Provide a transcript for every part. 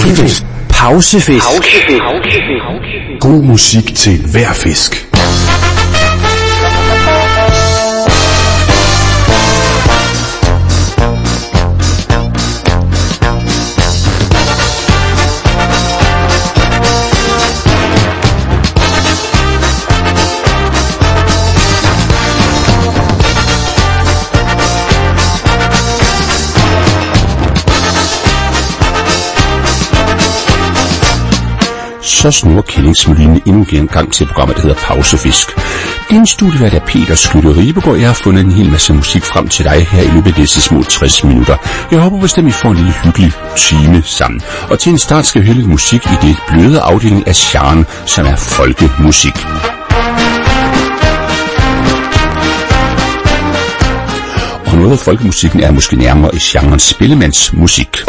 Pausefest. Pausefest. God musik til hver fisk. Så snurrer Kællingsmøllen endnu en gang til programmet, der hedder Pausefisk. Din studievært er Peter Skytte-Ribegaard. Jeg har fundet en hel masse musik frem til dig her i løbet af disse små 60 minutter. Jeg håber bestemt, I får en lille hyggelig time sammen. Og til en start skal vi høre lidt musik i det bløde afdeling af genre, som er folkemusik. Og noget af folkemusikken er måske nærmere i genren spillemandsmusik.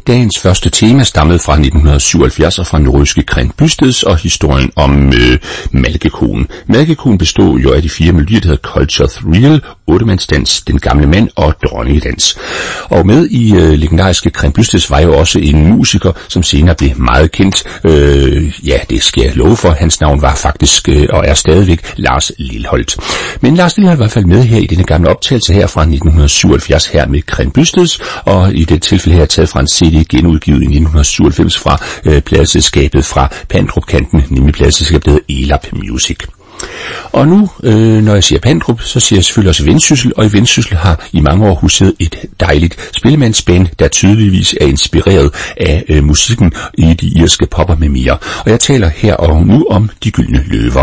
Dagens første tema stammede fra 1977 og fra nordjyske Kring Bysteds og historien om Malkekonen. Malkekonen bestod jo af de 4 melodier, der hedder Culture Thrill, 8-mandsdans, Den gamle mand og Dronningedans. Og med i legendariske Kring Bysteds var jo også en musiker, som senere blev meget kendt. Det skal jeg love for. Hans navn var faktisk og er stadigvæk Lars Lilholt. Men Lars Lilholt var i hvert fald med her i denne gamle optagelse her fra 1977 her med Kring Bysteds, og i det tilfælde her taget fra en CD genudgivet i 1997 fra pladeselskabet fra Pandrup-kanten, nemlig pladeselskabet, der hedder Elap Music. Og nu, når jeg siger Pandrup, så siger jeg selvfølgelig også Vendsyssel, og i Vendsyssel har i mange år huset et dejligt spillemandsband, der tydeligvis er inspireret af musikken i de irske popper med mere. Og jeg taler her og nu om De Gyldne Løver.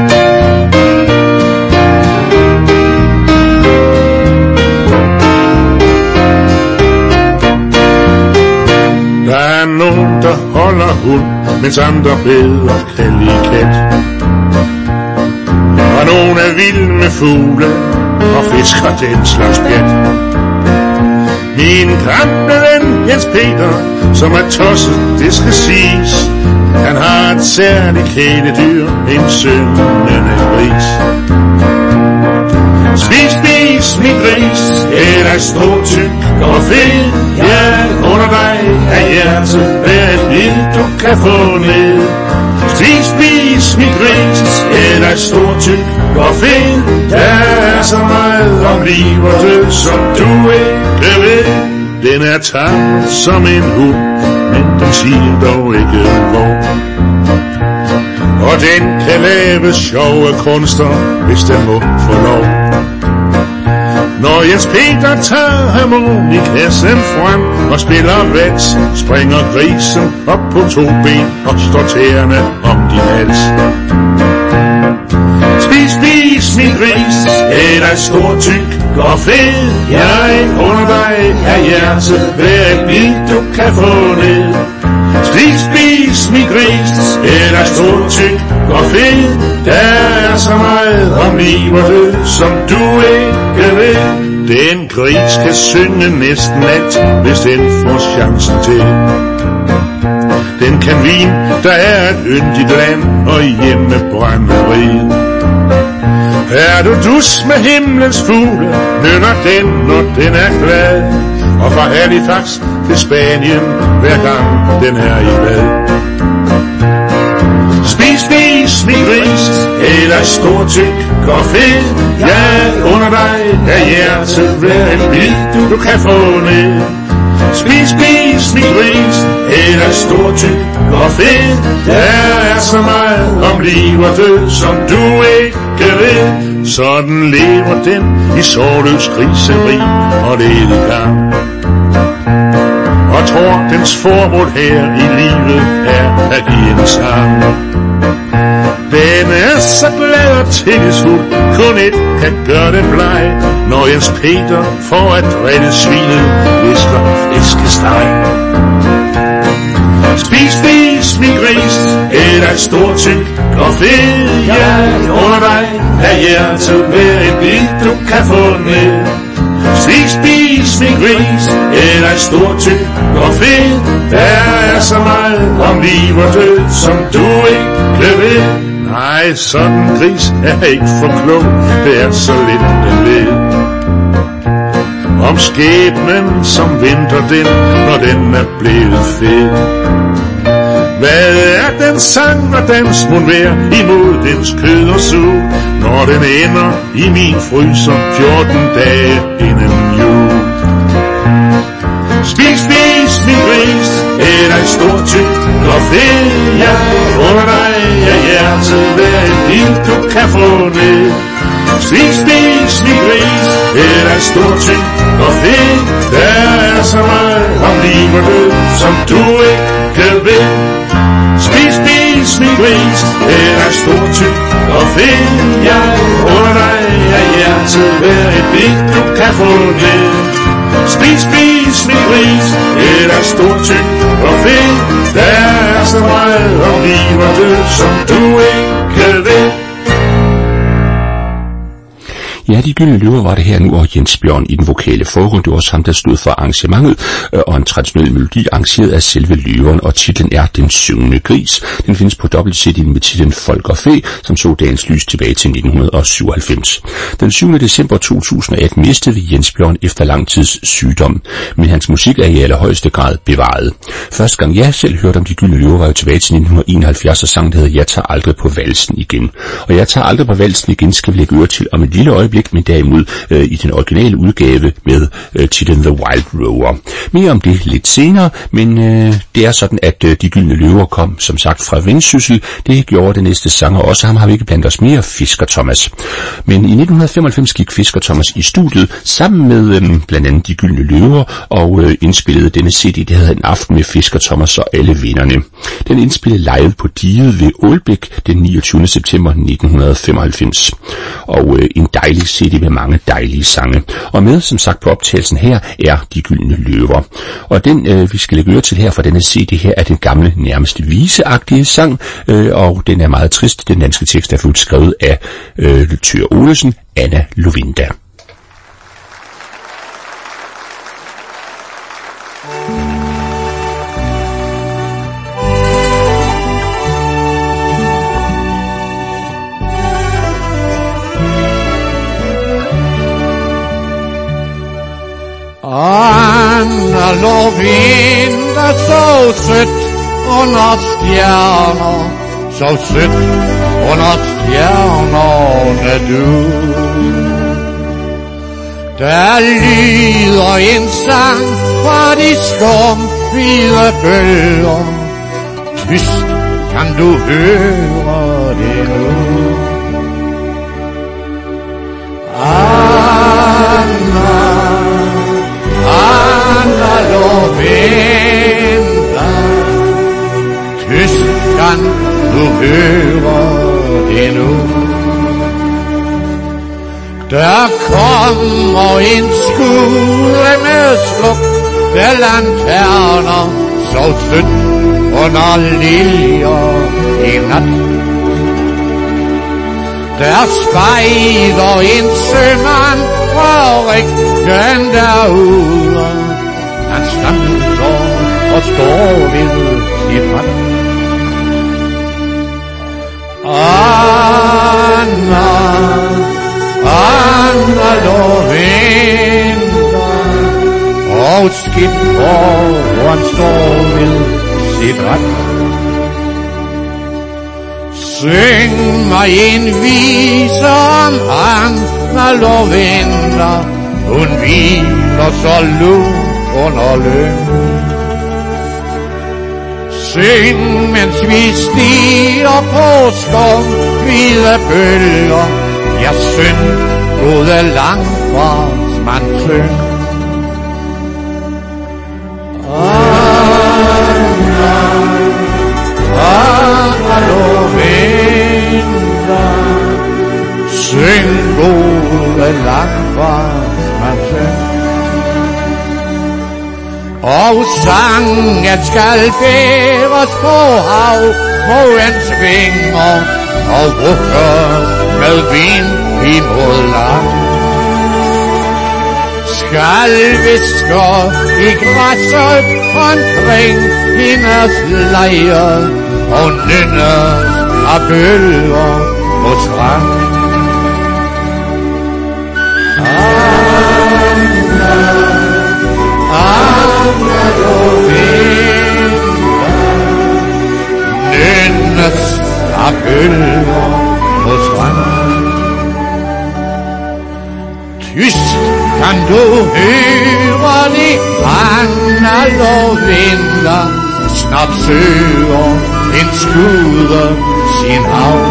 Der er nogen, der holder hund, mens andre bedre kan lide kat. Og nogen er vild med fugle og fisker den slags pjat. Min gamle ven Jens Peter, som er tosset, det skal siges. Han har et særligt kæledyr, en syngende gris. Spis, spis, min gris, eller stor, tyk og fed. Ja, under dig er hjertet hver et bid, du kan få ned. Spis, spis, min gris, eller stor, tyk og fed. Der er så meget om liv og død, som du ikke ved. Den er tam som en hund, men den siger dog ikke hvor. Og den kan lave sjove kunster, hvis den må få lov. Når Jens Peter tager harmonikassen frem og spiller vals, springer grisen op på 2 ben og står tæerne om din hals. Spis, spis, min gris, eller stor, tyk og fed. Jeg under dig er hjertet hver et bid, du kan få ned. Spis, spis, min gris, eller stor, tyk og fed. Der er så meget om liv og død, som du ikke ved. Den gris kan synge næsten alt, hvis den får chancen til. Den kan vin, der er et yndigt land og hjemmebrænderiet. Er du dus med himlens fugle, nynner den, når den er glad. Og fra Halifax til Spanien, hver gang den er i bad. Spis, spis, min gris, eller stor, tyk og fed. Ja, under dig er hjertet hver et bid, du kan få ned. Spis, spis, min gris, eller stor, tyk og fed. Der er så meget om liv og død, som du ikke ved. Sådan lever den i sårløs griseri og lediggang. Og tror dens formål her i livet er at give en sang. Den er så glad og tillidsfuld, kun et kan gøre den bleg. Når Jens Peter for at drille svinet hvisker flæskesteg. Spis, spis, min gris, eller stor, tyk og fed. Ja, under dig er hjertet hver et bid, du kan få ned. Spis, spis, min gris, eller stor, tyk og fed. Der er så meget om liv og død, som du ikke ved. Nej, sådan gris er ikke for klog, det er så lidt den ved. Om skæbnen, som venter den, når den er blevet fed. Hvad er den sang og dans mon værd imod dens kød og sug, når den ender i min fryser 14 dage inden jul? Spis, spis, min gris, eller en stor, tyk og fed. Ja, under dig er hjertet hver et bid, du kan få ned. Spis, spis, min gris, eller en stor, tyk og fed. Der er så meget om liv og død, som du ikke ved. Spis, spis, min gris, eller en stor, tyk og fed. Ja, under dig er hjertet hver et bid, du kan få ned. Spis, spis, min gris, eller stor, tyk og fed. Der er så meget om liv og død, som du ikke ved. Ja, De Gyldne Løver var det her nu, og Jens Bjørn i den vokale forgrund. Det var også ham, der stod for arrangementet, og en traditionel melodi arrangeret af selve løveren, og titlen er Den Syngende Gris. Den findes på dobbelt-CD'en med titlen Folk og Fæ, som så dagens lys tilbage til 1997. Den 7. december 2018 mistede vi Jens Bjørn efter lang tids sygdom, men hans musik er i allerhøjeste grad bevaret. Første gang jeg selv hørte om De Gyldne Løver var jo tilbage til 1971, og sangen hedder Jeg tager aldrig på valsen igen. Og Jeg tager aldrig på valsen igen skal vi lægge øre til om et lille øjeblik, men derimod i den originale udgave med titlen The Wild Rover. Mere om det lidt senere, men det er sådan, at De Gyldne Løver kom som sagt fra Vendsyssel. Det gjorde den næste sanger også. Ham har vi ikke blandt os mere, Fisker Thomas. Men i 1995 gik Fisker Thomas i studiet sammen med blandt andet De Gyldne Løver og indspillede denne CD, der hedder En aften med Fisker Thomas og alle vennerne. Den indspillede live på Diget ved Ålbæk den 29. september 1995. Og en dejlig CD med mange dejlige sange. Og med, som sagt, på optagelsen her er De Gyldne Løver. Og den, vi skal lægge øre til her fra denne CD her, er den gamle, nærmest viseagtige sang, og den er meget trist. Den danske tekst er skrevet af Thøger Olesen, Anna Lovinda. Anna Lovinda, så sødt under stjerner, så sødt under stjernerne du. Der lyder en sang fra de skumhvide bølger, tyst kan du høre det nu. Anna Lovinda, tyst kan du høre det nu. Der kommer en skole med slukte lanterner, så sødt under liljer i nat. Der spejder en sømand fra ryggen derude. Han standser og står ved sit ret. Anna Lovinda, og skipper, hvor han står ved sit ret. Syng mig en vise om Anna Lovinda, hun hviler så lun under løn. Syng, mens vi stiger på skumhvide bølger, ja, syng, gode langfartsmand, syng. Anna Lovinda, syng, gode langfartsmand, syng. Og sangen skal bæres på hav, mågens vinger, og rukkes med vind imod land. Skal visker i græsset omkring hendes lejre, og nynnes af bølger på strand. Anna Lovinda, nynnes af bølger på strand. Tyst kan du høre det, Anna Lovinda, snart søger en skude sin hav.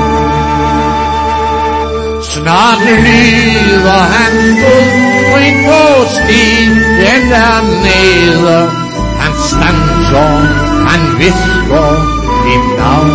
Snart lyder han fodring på stien dernede. Han standser, han hvisker dit navn.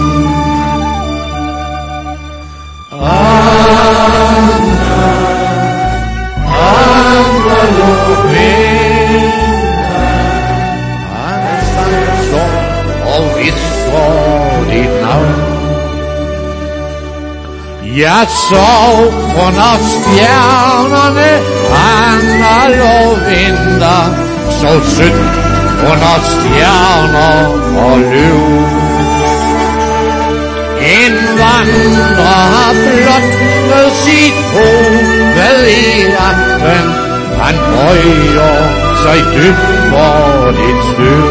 Anna Lovinda, han standser og hvisker dit navn. Jeg sov under stjernerne, angel og vinter, så sødt under stjerner og løv. En vandrer har blottet sit hoved i aften, han bøjer sig dybt for dit støv.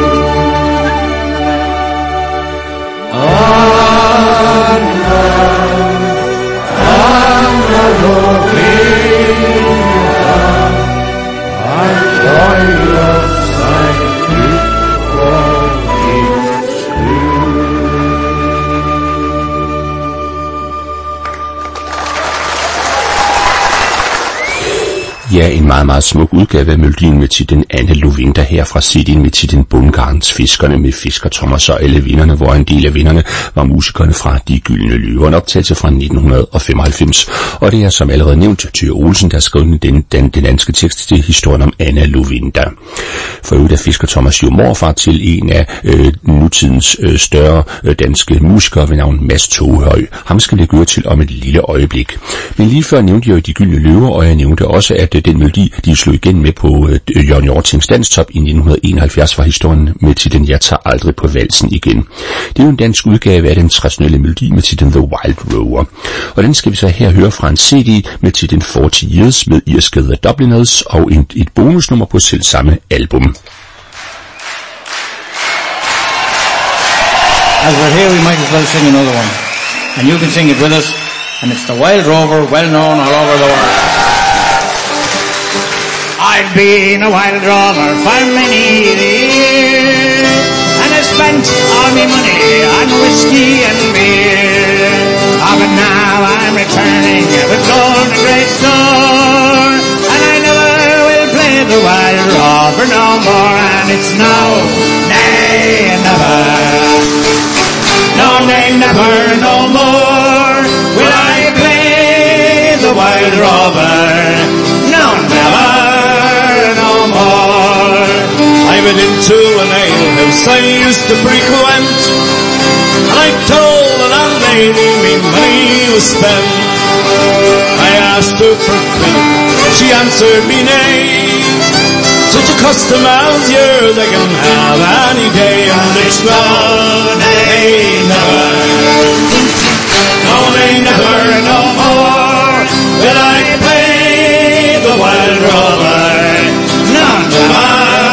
Angel og vinter, han bøjer sig dybt for dit støv. Ja, en meget, meget smuk udgave af melodien med titlen Anne Lovinda her fra CD'en med titlen Bundgarnsfiskerne med Fisker Thomas og alle vinderne, hvor en del af vinderne var musikerne fra De Gyldne Løver, en optagelse fra 1995. Og det er som allerede nævnt Thyre Olsen, der har skrevet den danske tekst til historien om Anne Lovinda. For øvrigt er Fisker Thomas jo morfar til en af nutidens større danske musikere ved navn Mads Toghøj. Ham skal vi gøre til om et lille øjeblik. Men lige før nævnte jeg jo De Gyldne Løver, og jeg nævnte også, at den melodi, de slog igen med på Jørgen Hjortings Danstop i 1971, var historien med titlen Jeg tager aldrig på valsen igen. Det er jo en dansk udgave af den traditionelle melodi med titlen The Wild Rover. Og den skal vi så her høre fra en CD med titlen 40 Years med irske The Dubliners og et bonusnummer på selv samme album. As we're here, we might as well sing another one. And you can sing it with us. And it's The Wild Rover, well known all over the world. I've been a wild rover for many years, and I spent all my money on whiskey and beer. But now I'm returning with gold and great store, and I never will play the wild rover no more. And it's no, nay, never, no, nay, never, no more will I play the wild rover. No, never. I went into an alehouse I used to frequent, and I told the landlady me money was spent. I asked her for credit, she answered me nay. Such a customer as yours I can have any day. And it's no, nay, never, no, nay, never, no more will I play the wild rover. No, never.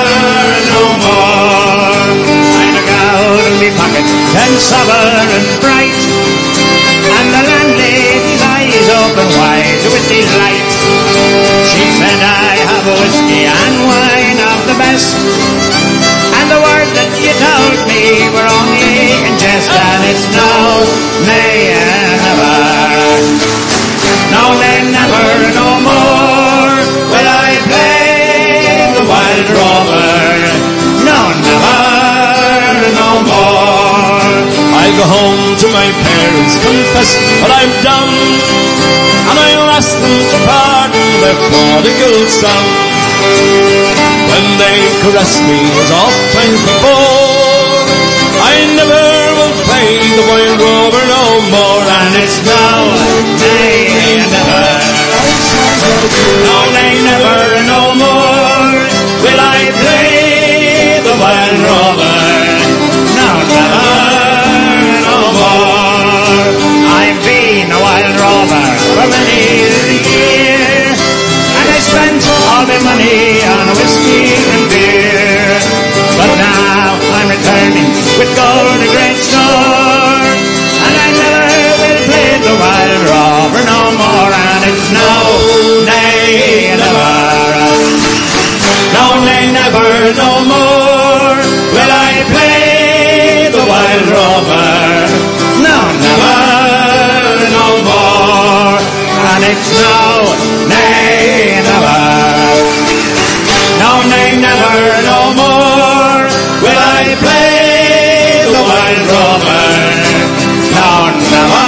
Pocket, 10 sovereign bright, and the landlady's eyes open wide with delight. She said, I have a whiskey and wine of the best, and the word that you told me were only in jest. And it's no, nay, never, no, nay, never, no more will I play the wild rover. No, never, no more. I'll go home to my parents, confess what I've done, and I'll ask them to pardon their prodigal son. When they caress me as oft times before, I never will play the wild rover no more. And it's no, nay, never, no, nay, never, no more will I play the wild rover. No, never, no more. I've been a wild rover for many years, and I spent all my money on whiskey and beer. But now I'm returning with gold and great store, and I never will play the wild rover no more. And it's no, nay, never, no, nay, never, no more will I play the wild rover. No, never, no more. And it's no, nay, never, no, nay, never, no more will I play the wild rover. No, never,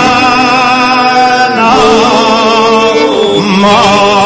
no more.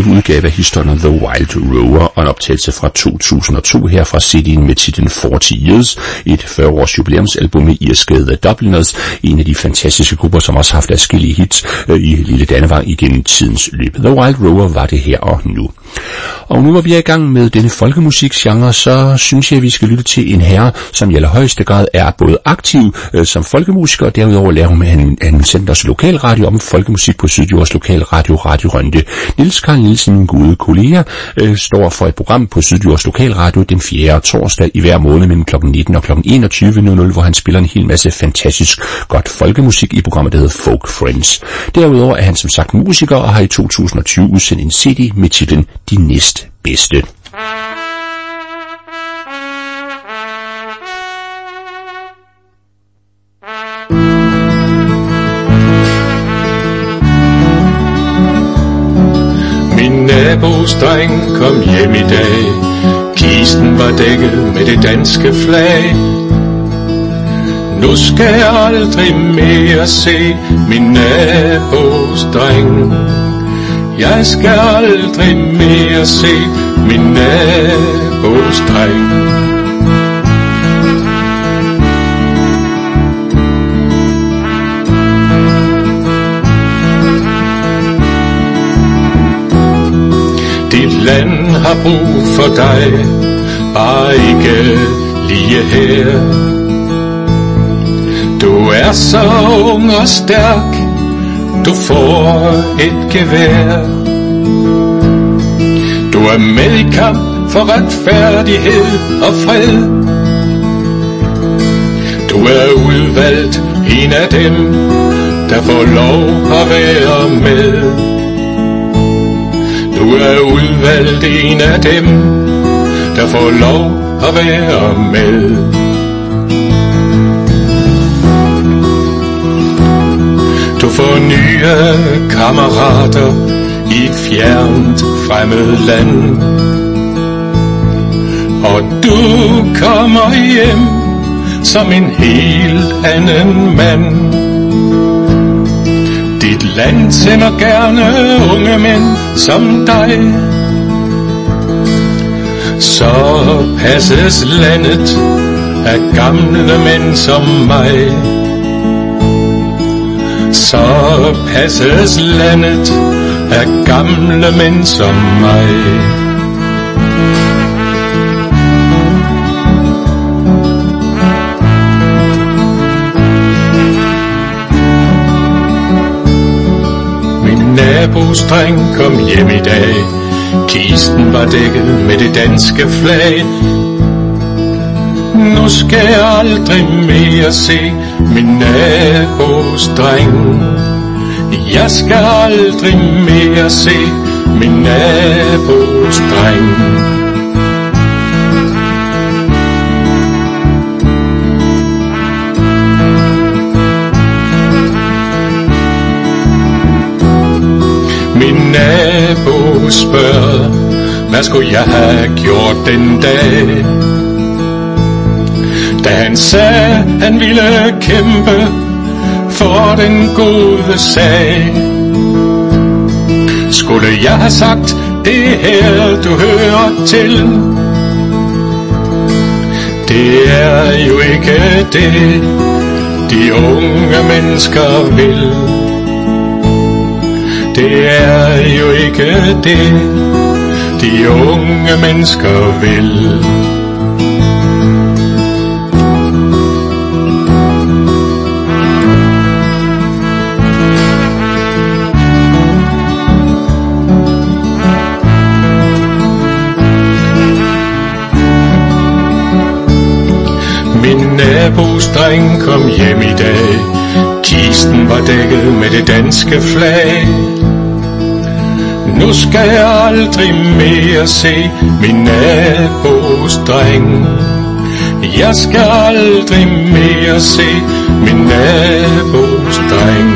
live-udgave af historien The Wild Rover, og en optagelse fra 2002 her fra CD'en med titlen 40 Years, et 40-års jubilæumsalbum med irske The Dubliners, en af de fantastiske grupper, som også har haft adskillige hits i Lille Dannevang igennem tidens løb. The Wild Rover var det her og nu. Og nu hvor vi er i gang med denne folkemusikgenre, så synes jeg, at vi skal lytte til en herre, som i allerhøjeste grad er både aktiv som folkemusiker, og derudover laver han sendt os lokalradio om folkemusik på Sydjords lokalradio, Radio Rønde. Niels Carl Nielsen, min gode kollega, står for et program på Sydjords lokalradio den 4. torsdag i hver måned mellem kl. 19 og kl. 21.00, hvor han spiller en hel masse fantastisk godt folkemusik i programmet, der hedder Folk Friends. Derudover er han som sagt musiker og har i 2020 udsendt en CD med titlen De Næstbedste. Min nabos dreng kom hjem i dag. Kisten var dækket med det danske flag. Nu skal jeg aldrig mere se min nabos dreng. Jeg skal aldrig mere se min nabos dreng. Dit land har brug for dig, bare ikke lige her. Du er så ung og stærk, du får et gevær. Du er med i kamp for retfærdighed og fred. Du er udvalgt, en af dem, der får lov at være med. Du er udvalgt, en af dem, der får lov at være med. Du får nye kammerater i et fjernt fremmed land. Og du kommer hjem som en helt anden mand. Dit land sender gerne unge mænd som dig. Så passes landet af gamle mænd som mig. Så passes landet af gamle mænd som mig. Min nabos dreng kom hjem i dag. Kisten var dækket med det danske flag. Nu skal jeg aldrig mere se min nabos dreng. Jeg skal aldrig mere se min nabos dreng. Min nabo spørger, hvad skulle jeg have gjort den dag? Da han sagde, han ville kæmpe for den gode sag. Skulle jeg have sagt, det her du hører til? Det er jo ikke det, de unge mennesker vil. Det er jo ikke det, de unge mennesker vil. Min nabos dreng kom hjem i dag. Kisten var dækket med det danske flag. Nu skal jeg aldrig mere se min nabos dreng. Jeg skal aldrig mere se min nabos dreng.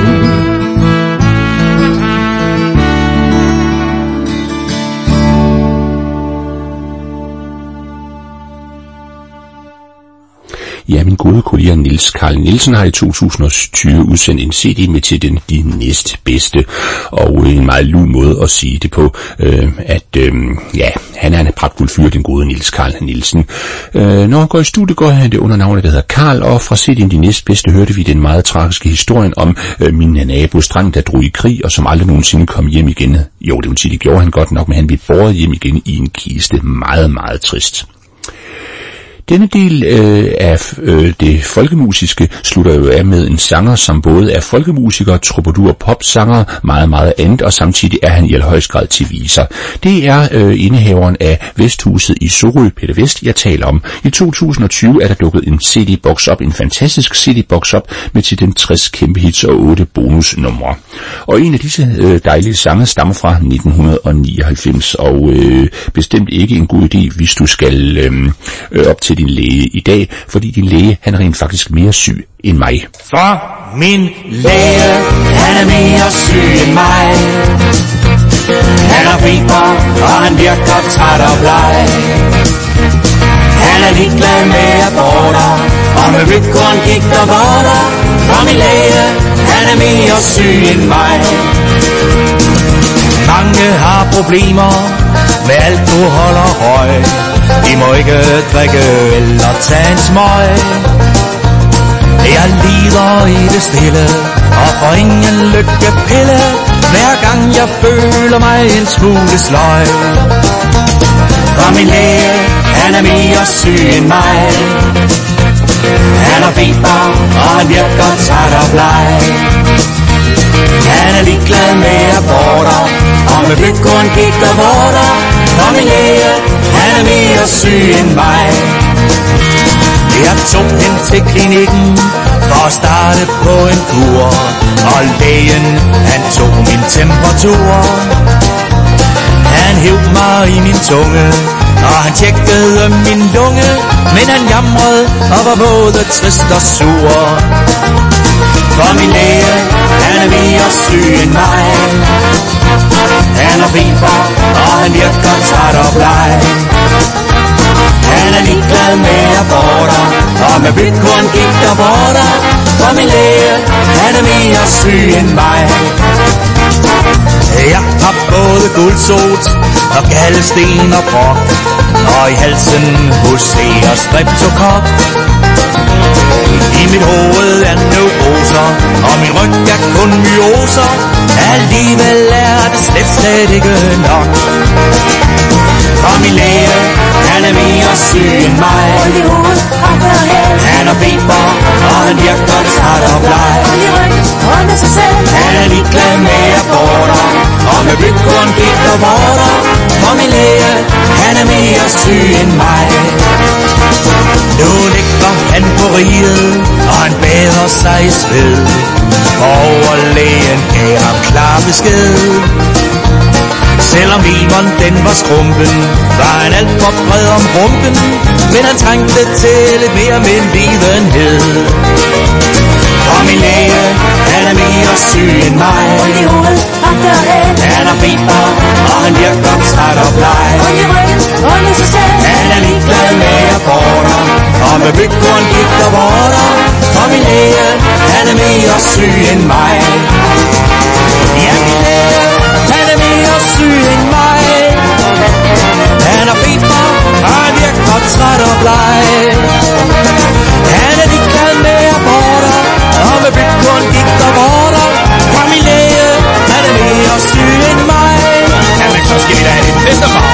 Ja, min gode kollega Niels Carl Nielsen har i 2020 udsendt en CD med titlen De Næstbedste, og en meget lun måde at sige det på, han er en pragtfuld fyr, den gode Niels Carl Nielsen. Når han går i studiet, går han det under navnet, der hedder Carl, og fra CD'en De Næstbedste hørte vi den meget tragiske historien om min nabos dreng, der drog i krig, og som aldrig nogensinde kom hjem igen. Jo, det vil sige, det gjorde han godt nok, men han blev båret hjem igen i en kiste. Meget, meget trist. Denne del af det folkemusiske slutter jo af med en sanger, som både er folkemusiker, troubadour, popsanger, meget, meget andet, og samtidig er han i allerhøjst grad til viser. Det er indehaveren af Vesthuset i Sorø, Peter Vest, jeg taler om. I 2020 er der dukket en CD-boks op, en fantastisk CD-boks op, med til den 60 kæmpe hits og 8 bonusnumre. Og en af disse dejlige sange stammer fra 1999, og bestemt ikke en god idé, hvis du skal op til din læge i dag, fordi din læge, han er rent faktisk mere syg end mig. For min læge, han er mere syg end mig. Han har feber, og han virker træt og bleg. Han er ligeglad med aborter, og med rygkorn gik der vorter. For min læge, han er mere syg end mig. Mange har problemer med alkohol og røg. De må ikke drikke eller tage en smøg. Jeg lider i det stille og får ingen lykkepille, hver gang jeg føler mig en smule sløj. For min læge, han er mere syg end mig. Han har feber, og han virker træt og bleg. Han er ligeglad med aborter, og med bygkorn gik der vorter. For min læge, han er mere syg end mig. Jeg tog hen til klinikken for at starte på en kur, og lægen, han tog min temperatur. Han hæv mig i min tunge, og han tjekkede min lunge, men han jamrede og var både trist og sur. For min læge, han er mere syg end mig. Han har feber, og han virker træt og bleg. Han er ligeglad med aborter, og med bygkorn gik der vorter. For min læge, han er mere syg end mig. Jeg har både guldsot og galdesten og brok, og i halsen huserer streptokok. I mit hoved er neuroser, og min ryg er kun myoser. Alligevel er det slet ikke nok. For min læge, han er mere syg end mig. Han har feber, og han virker træt og bleg. Han er ligeglad med aborter, og med bygkorn gik der vorter. For min læge, han er mere syg end mig. Nu ligger han på riget, og han bader sig i sved. Overlægen gav ham klar besked. Selvom leveren den var skrumpen, var han alt for bred om rumpen, men han trængte til lidt mere medlidenhed. Og min læge, han er mere syg end mig. Han har feber, og han virker træt og bleg. Han er ligeglad med aborter, og med bygkorn gik der vorter. Og min læge, han er mere syg end mig. Ja, min læge, han er mere syg end mig. Han har feber, og han virker træt og bleg. Han er ligeglad med aborter, og med bygkorn gik der vorter. For min læge, han er mere syg end mig. Jamen, så skal vi da have det bedste far.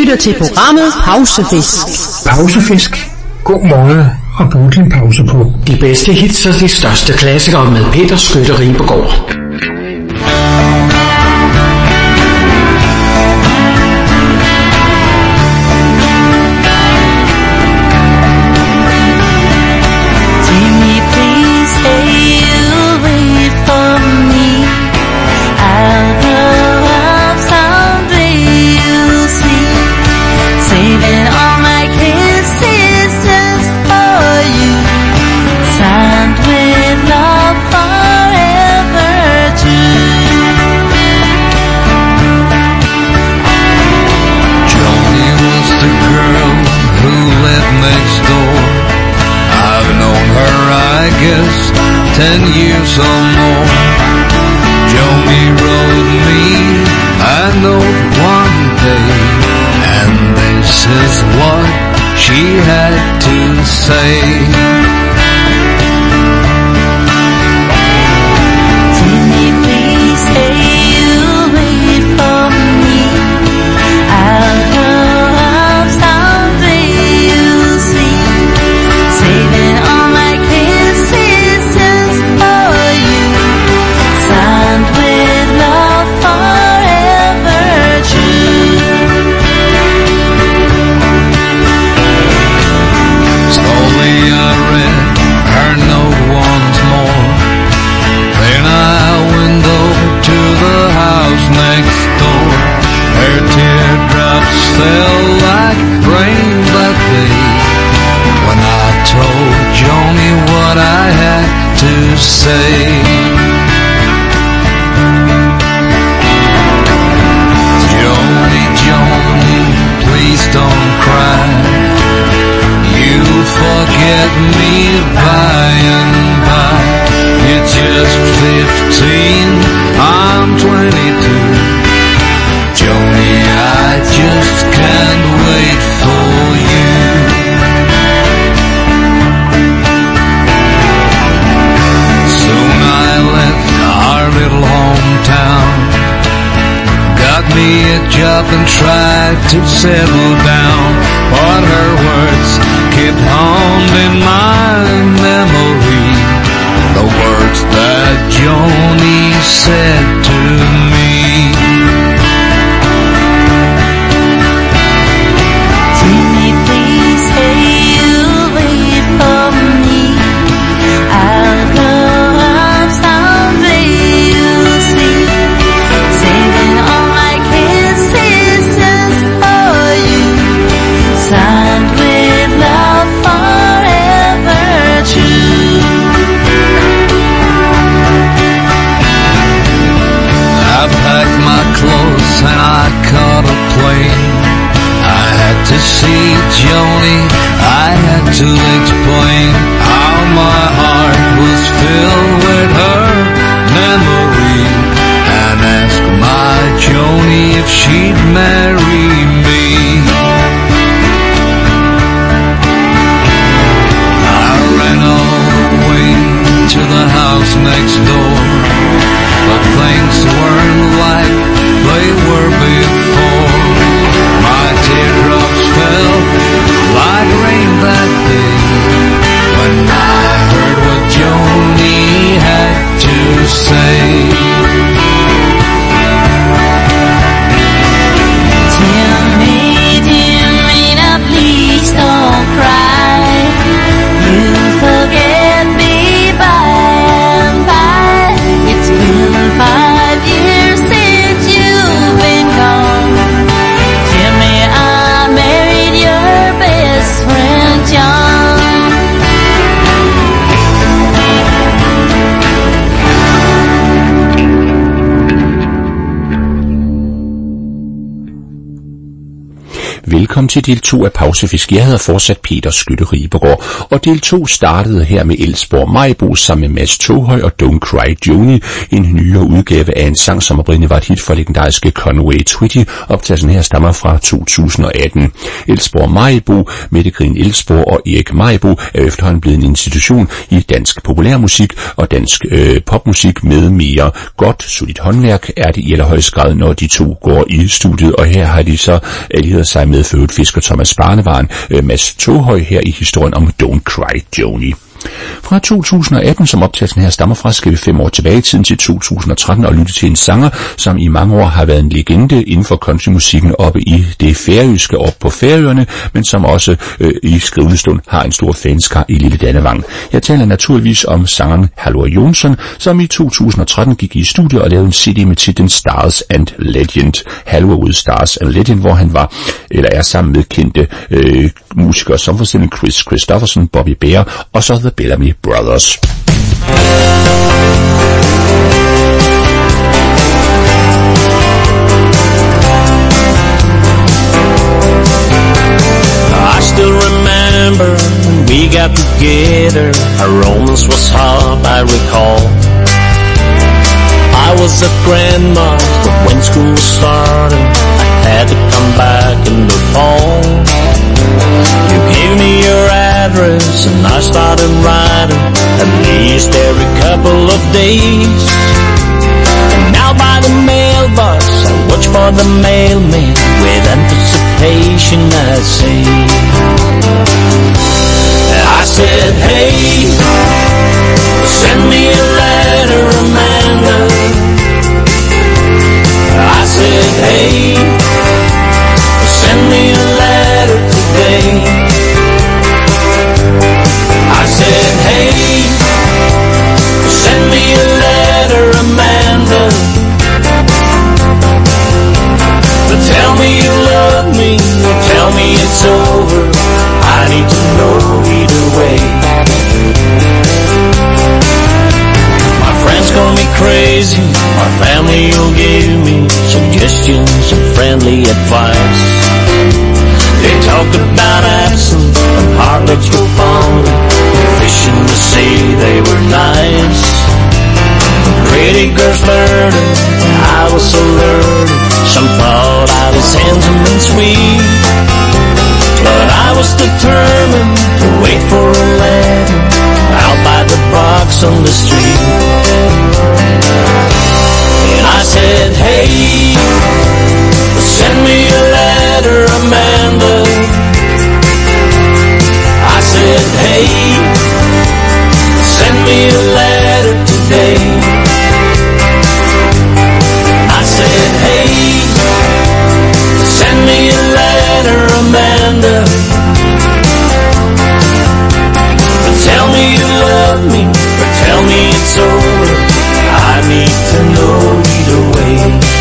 lytter til programmet Pausefisk. Pausefisk. God måde at bruge din pause på. De bedste hits og de største klassikere med Peter Skytte Ribegaard. Guess 10 years or more. Joni wrote me a note one day, and this is what she had to say. Timmy, please say you'll wait for me. I'll grow up someday, you'll see. Saving all my next door. Her teardrops fell like rain that day when I told Joni what I had to say. Joni, Joni, please don't cry. You'll forget me by and by. You're just 15, I'm 22. Joni, I just can't wait for you. Soon I left our little hometown, got me a job and tried to settle down, but her words kept haunting my memory, the words that Joni said to me. Timmy, please say you'll wait for me. I'll grow up someday, you'll see. Saving all my kisses just for you. Signed with love forever true. I packed my clothes and I caught a plane. I had to see Joni, I had to explain how my heart was filled with her memory, and ask my Joni if she'd marry me. I ran all the way to the house next door, but things weren't like they were before. My teardrops fell like rain that day when I heard what Joni had to say. Timmy, now please don't cry. You'll forget me by and by. velkommen til del 2 af Pausefisk. Jeg hedder fortsat Peter Skytte Ribergaard, og del 2 startede her med Elsborg Majbo sammen med Mads Toghøj og Don't Cry Joni, en nyere udgave af en sang, som oprindeligt var et hit for legendariske Conway Twitty. Optagelsen her stammer fra 2018. Elsborg Majbo, Mette Green Elsborg og Erik Majbo er efterhånden blevet en institution i dansk populærmusik og dansk popmusik med mere. Godt, solidt håndværk er det i allerhøjeste grad, når de to går i studiet, og her har de så allieret sig med Fødfisk og Thomas Barnevaren, Mads Toghøj her i historien om Don't Cry Joni. Fra 2018, som optagelsen her stammer fra, skal vi 5 år tilbage i tiden til 2013 og lytte til en sanger, som i mange år har været en legende inden for countrymusikken oppe i det færøske op på Færøerne, men som også i skrivende stund har en stor fanskar i Lille Dannevang. Jeg taler naturligvis om sangeren Halvor Jonsson, som i 2013 gik i studiet og lavede en CD med titlen Stars and Legend. Halvor with Stars and Legend, hvor han var eller er sammen med kendte musikere som for eksempel Chris Christopherson, Bobby Bear og så The Bellamy Brothers. I still remember when we got together. Our romance was hot, I recall. I was a grandma, but when school started, I had to come back in the fall. You gave me your address and I started writing at least every couple of days. And now by the mailbox I watch for the mailman with anticipation, I say. I said, hey, send me a letter, Amanda. I said, hey, send me a letter today. I said, hey, send me a letter, Amanda. But tell me you love me, or tell me it's over. I need to know either way. My friends call me crazy, my family will give me suggestions and friendly advice. They talked about absence and harlots were fond, fishing to see they were nice. Pretty girls flirted, I was so learned. Some thought I was handsome and sweet, but I was determined to wait for a letter out by the box on the street. And I said, hey, send me a letter, Amanda. I said, hey, send me a letter today. I said, hey, send me a letter, Amanda. But tell me you love me, or tell me it's over. I need to know either way.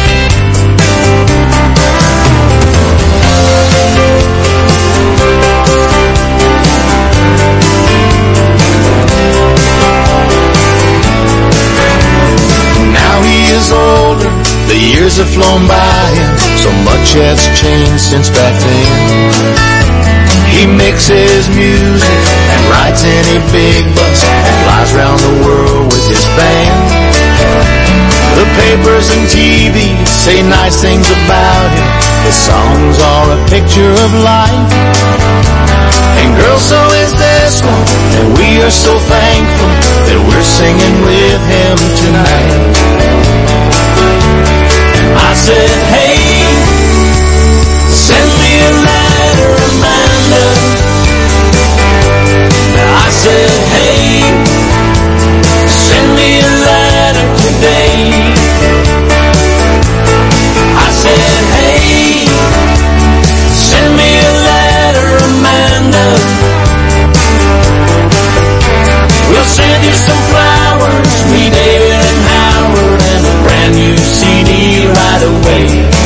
Older, the years have flown by and so much has changed since back then. He mixes music and rides in a big bus and flies around the world with his band. The papers and TV say nice things about him. His songs are a picture of life. And girl, so is this one, and we are so thankful that we're singing with him tonight. I said, hey, send me a letter, Amanda. I said, hey, send me a letter today. I said, hey, send me a letter, Amanda. We'll send you some flowers, me, David and Howard, and a brand new CD right away.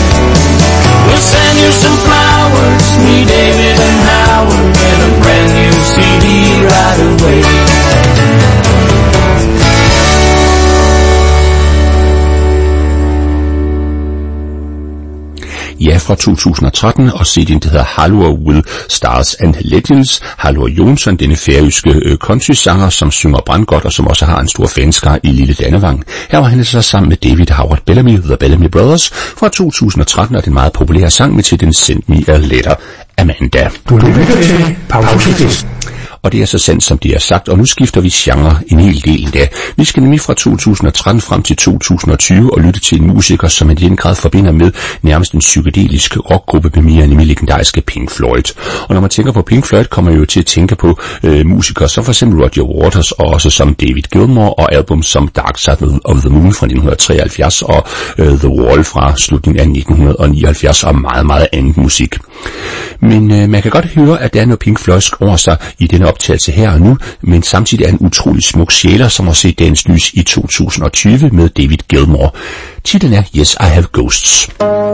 fra 2013, og CD'en hedder Halvor with Stars and Legends. Halvor Jonsson, denne færøske country-sanger, som synger brandgodt og som også har en stor fanskare i Lille Dannevang. Her var han så sammen med David Howard Bellamy, The Bellamy Brothers, fra 2013, og den meget populære sang med titlen Send Me a Letter, Amanda. Du lytter til Pausefisk. Og det er så sandt, som det er sagt, og nu skifter vi genre en hel del endda. Vi skal nemlig fra 2013 frem til 2020 og lytte til en musiker, som man i den grad forbinder med nærmest en psykedelisk rockgruppe med mere nemlig legendariske Pink Floyd. Og når man tænker på Pink Floyd, kommer man jo til at tænke på musikere som for eksempel Roger Waters og også som David Gilmour og album som Dark Side of the Moon fra 1973 og The Wall fra slutningen af 1979 og meget, meget andet musik. Men man kan godt høre, at der er noget Pink Floydsk over sig i denne optagelse her og nu, men samtidig er en utrolig smuk sjæler, som har set dagens lys i 2020 med David Gilmour. Titlen er Yes, I Have Ghosts.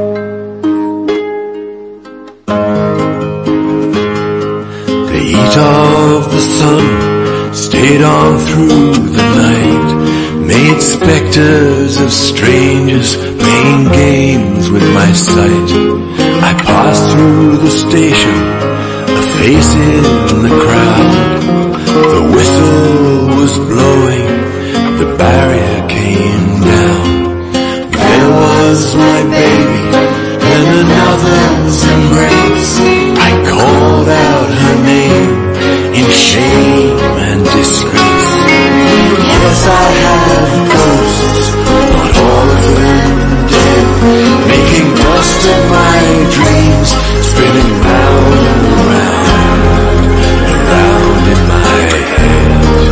The heat of the sun stayed on through the night, made specters of strangers playing games with my sight. I passed through the station, a face in the crowd. The whistle was blowing, the barrier came down. There was my baby in another's embrace. I called out her name in shame and disgrace. Yes, I have ghosts, not all of them dead, making dust of my dreams, spinning round and round, around in my head.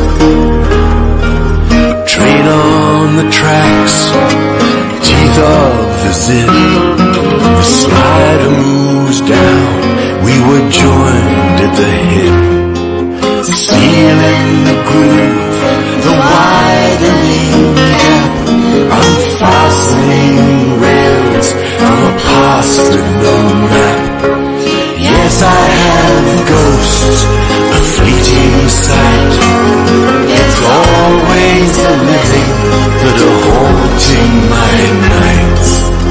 Train on the tracks, teeth of the zip, the slider moves down, we were joined at the hip. Seal in the groove, the widening gap, unfastening rails from a past with no map. Yes, I have ghosts, a fleeting sight. It's always the living that are haunting my nights.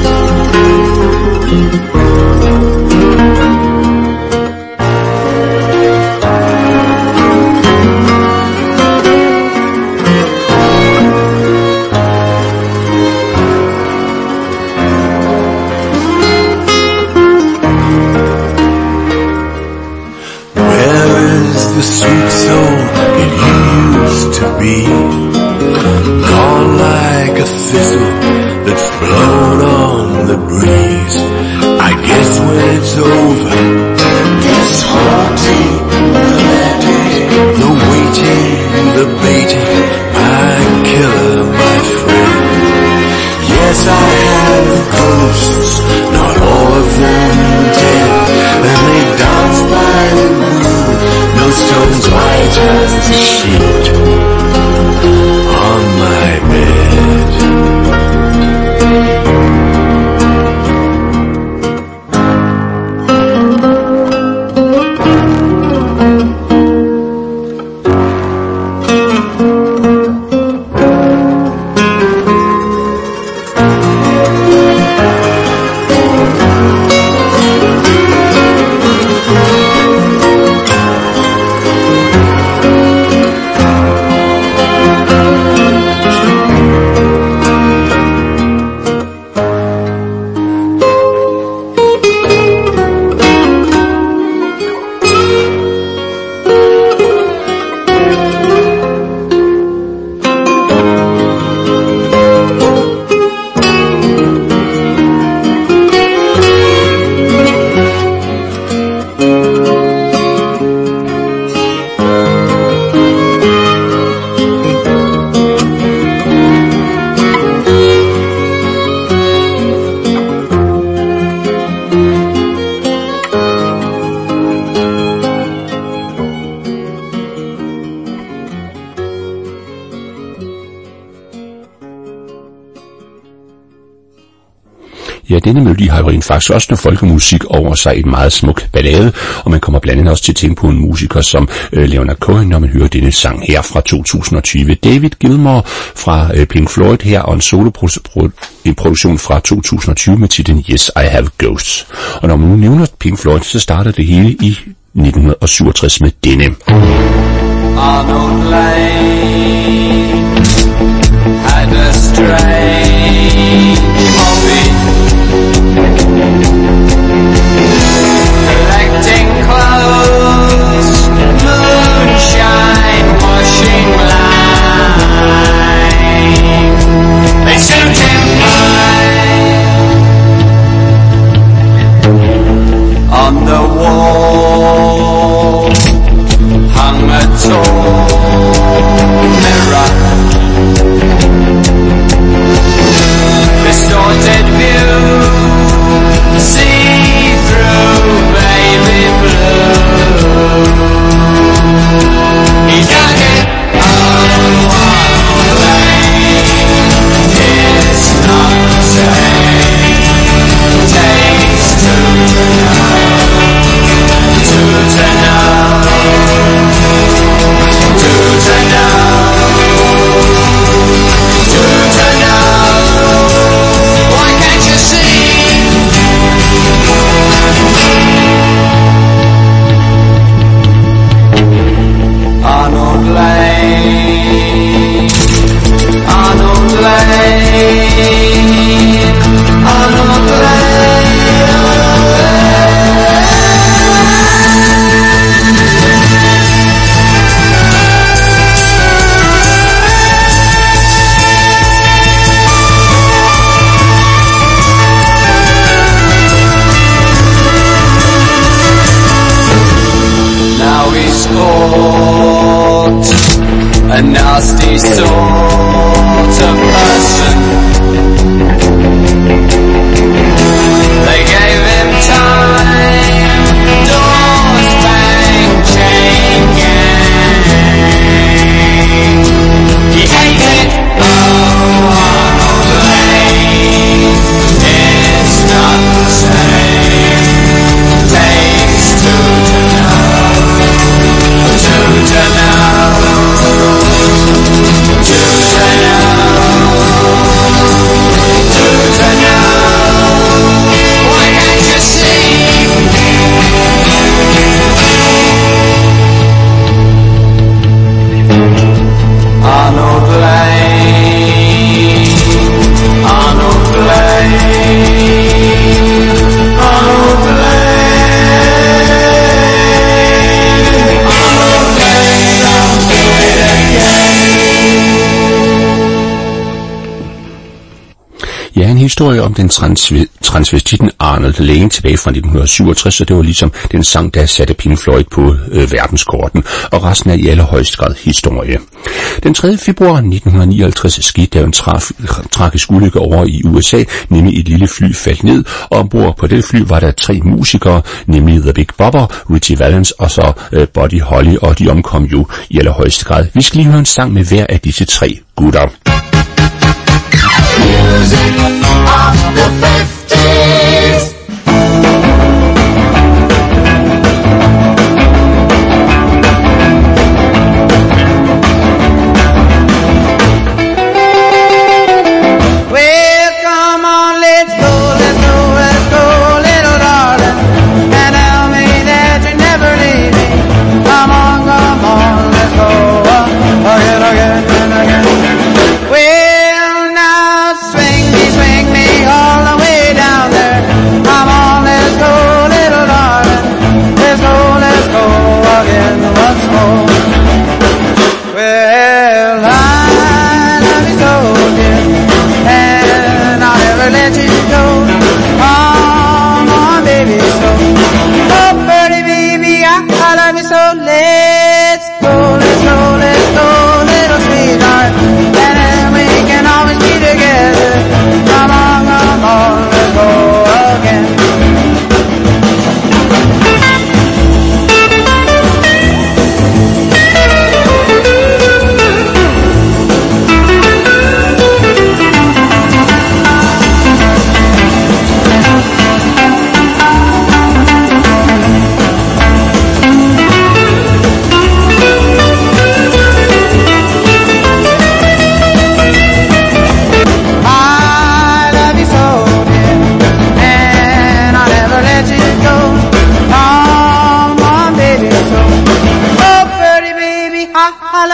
The sweet soul it used to be, gone like a thistle that's blown on the breeze. I guess when it's over, this haunting, the waiting, the baiting, my killer, my friend. Yes, I have ghosts, not all of them dead, and they dance by the moon, millstones white as the sheet on my bed. Ja, denne melodi har jo rent faktisk også noget folkemusik over sig, et meget smuk ballade, og man kommer blandt andet også til at tænke på en musiker som Leonard Cohen, når man hører denne sang her fra 2020. David Gilmour fra Pink Floyd her, og en soloproduktion fra 2020 med titlen Yes, I Have Ghosts. Og når man nu nævner Pink Floyd, så starter det hele i 1967 med denne. Arnold Lane had a strange hobby, collecting clothes, moonshine, washing line. They suit him fine. On the wall hung a tall mirror, distorted view, see through baby blue. He got it all one lane. It's not the same. Takes two to know. Two to know. Two to know. Two to know. Why can't you see? Arnold Lane, Arnold Lane, Arnold Lane. Now he's caught a nasty sort of person. They gave him time, doors bang, chain gang. He hates it, oh Arnold Lane. It's not the same. Takes two to know. Two to know. Two to know. Two to know. Why can't you see? Arnold Lane, Arnold Lane, Arnold Lane, Arnold Lane, I'll do it again. Ja, en historie om den transvestitten Arnold Lane tilbage fra 1967, og det var ligesom den sang, der satte Pink Floyd på verdenskorten, og resten er i allerhøjeste grad historie. Den 3. februar 1959 skete der en tragisk ulykke over i USA, nemlig et lille fly faldt ned, og ombord på det fly var der 3 musikere, nemlig The Big Bopper, Ritchie Valens og så Buddy Holly, og de omkom jo i allerhøjeste grad. Vi skal lige høre en sang med hver af disse 3 gutter. Music of the 50s. Well, come on, let's go, let's go, let's go, little darling, and tell me that you never leave me. Come on, let's go, again, again, and again. Well, now swing me all the way down there.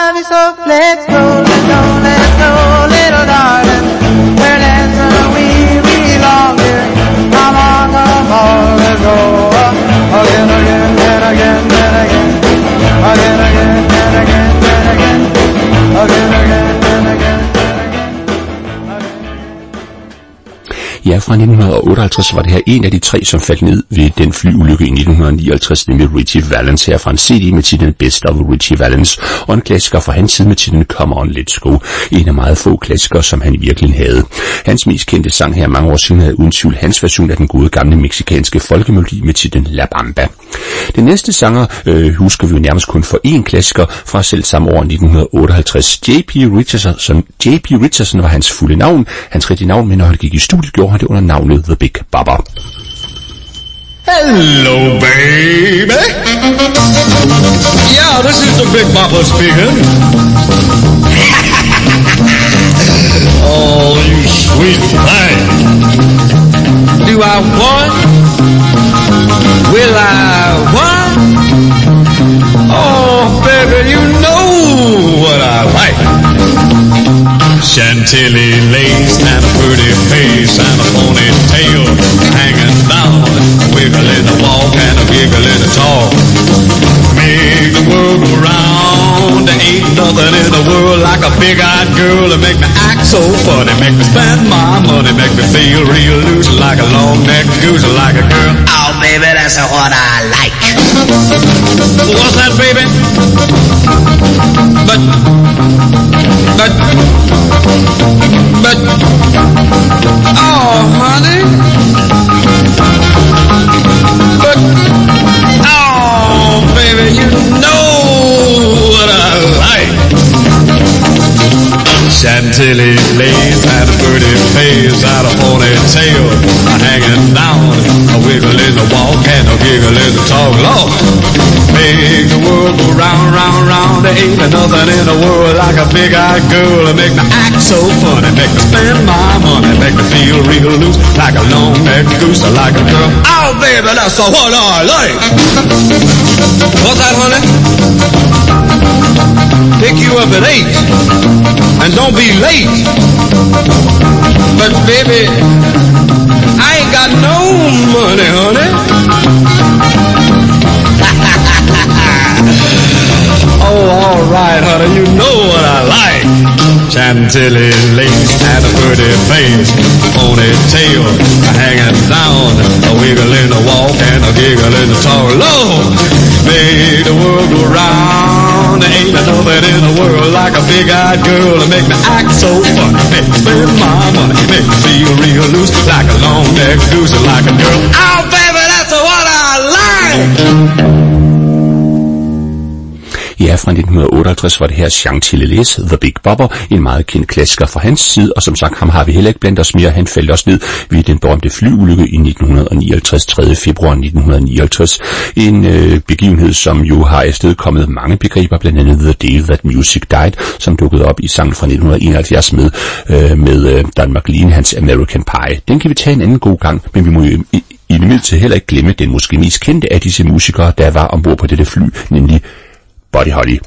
love you so. Let's go, little darling. Where dancing we belong here. Come on, let's go. Again, again, and again, and again. Again, again, and again, and again. Again, again, and again. Ja, fra 1958 var det her en af de tre, som faldt ned ved den flyulykke i 1959, nemlig Ritchie Valens, her fra en CD med titlen Best of Ritchie Valens, og en klassiker fra hans side med titlen Come On, Let's Go, en af meget få klassikere, som han i virkeligheden havde. Hans mest kendte sang her mange år siden havde uden tvivl hans version af den gode gamle mexikanske folkemelodi med titlen La Bamba. Den næste sanger husker vi jo nærmest kun for én klassiker fra selv samme år 1958. J.P. Richardson var hans fulde navn, hans rigtige navn, men når han gik i studiet, gjorde han det under navnet The Big Bopper. Hello, baby. Yeah, this is the Big Bopper speaking. Oh, you sweet thing. Do I want? Will I want? Oh, baby, you know what I like. Chantilly lace and a pretty face and a ponytail hanging down, a wiggle in the walk and a giggle in the talk. Make the world go round. There ain't nothing in the world like a big-eyed girl to make me act so funny, make me spend my money, make me feel real loose like a long-necked goose, like a girl. Oh, baby, that's what I like. What's that, baby? But, oh, honey. But, oh, baby, you know what I like. Chantilly lace and a pretty face and a ponytail hanging down, a wiggle in the walk and a giggle in the talk. Lord, make the world go round, round, round. There ain't nothing in the world like a big-eyed girl to make me act so funny, make me spend my money, make me feel real loose like a long-necked goose, like a girl. Oh, baby, that's what I like. What's that, honey? Pick you up at 8 and don't be late. But baby, I ain't got no money, honey. Oh, all right, honey, you know what I like. Chantilly lace and a pretty face, ponytail hanging down, a wiggle in the walk and a giggle in the talk. Lord, make the world go round. There ain't nothing in the world like a big-eyed girl to make me act so funny, make me spend my money, make me feel real loose like a long-necked goose, like a girl. Oh, baby, that's what I like. Ja, fra 1958 var det her Chantilly lace, The Big Bopper, en meget kendt klassiker fra hans side, og som sagt, ham har vi heller ikke blandt os mere. Han faldt også ned ved den berømte flyulykke i 1959, 3. februar 1959. En begivenhed, som jo har afstedkommet mange begreber, blandt andet The Day That Music Died, som dukkede op i sangen fra 1971 med Don McLean, hans American Pie. Den kan vi tage en anden god gang, men vi må jo i det midlertid heller ikke glemme den måske mest kendte af disse musikere, der var ombord på dette fly, nemlig Buddy Holly.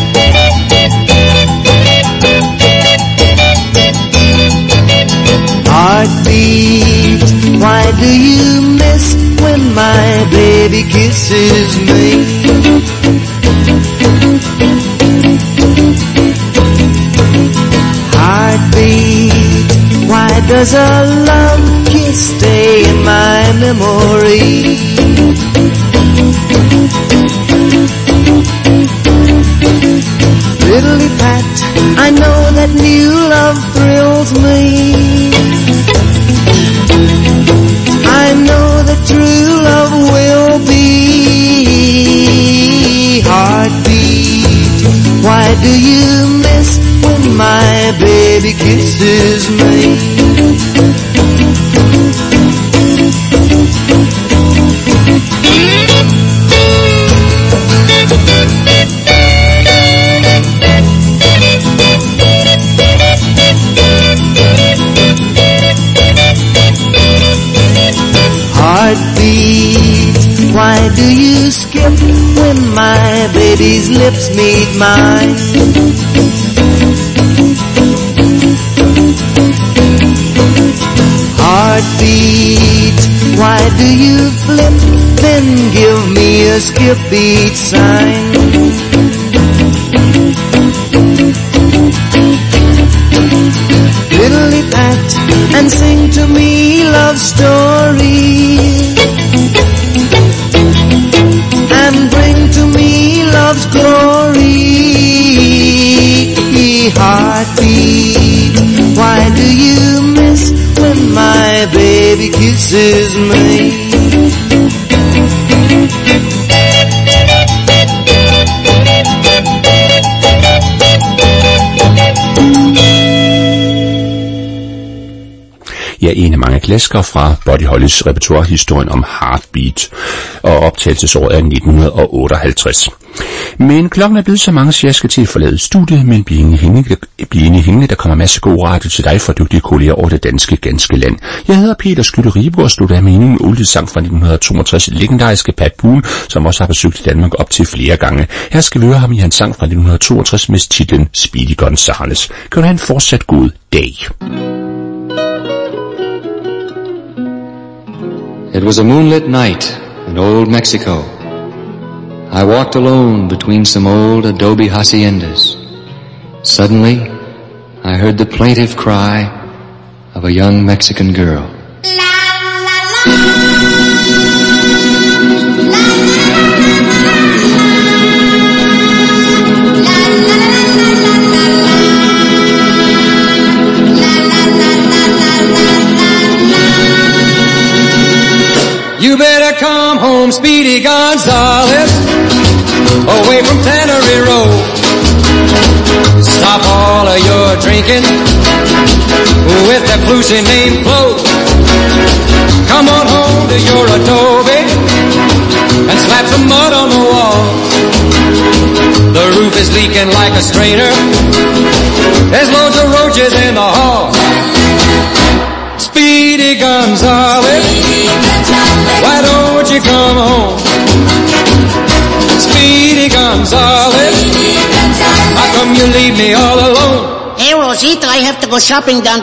Heartbeat, why do you miss when my baby kisses me? Heartbeat, why does a love kiss stay in my memory? Fiddly pat, I know that new love thrills me. I know that true love will be. Heartbeat, why do you miss when my baby kisses me? Heartbeat, why do you skip when when my baby's lips meet mine. Heartbeat, why do you flip? Then give me a skip beat sign. Diddly-pat and sing to me love stories, and bring to me love's glory. Heartbeat, why do you miss when my baby kisses me? Ja, en af mange klassikere fra Buddy Hollys repertoire, historien om Heartbeat, og optagelsesåret er 1958. Men klokken er blevet så mange, så jeg skal til at forlade studiet, men blive inde hængende, der kommer masser god radio til dig fra dygtige kolleger over det ganske land. Jeg hedder Peter Skytte Ribe og slutter af med en sang fra 1962, legendariske Pat Boone, som også har besøgt Danmark op til flere gange. Her skal vi høre ham i hans sang fra 1962 med titlen Speedy Gonzales. Kan du have en fortsat god dag. It was a moonlit night in old Mexico. I walked alone between some old adobe haciendas. Suddenly, I heard the plaintive cry of a young Mexican girl. You better come home, Speedy Gonzales, away from Tannery Road. Stop all of your drinking with that flusy name Flo. Come on home to your adobe and slap some mud on the wall. The roof is leaking like a strainer. There's loads of roaches in the hall. Speedy Gonzales, why don't you come home? Speedy Gonzales, how come you leave me all alone? Hey, Rosita, I have to go shopping down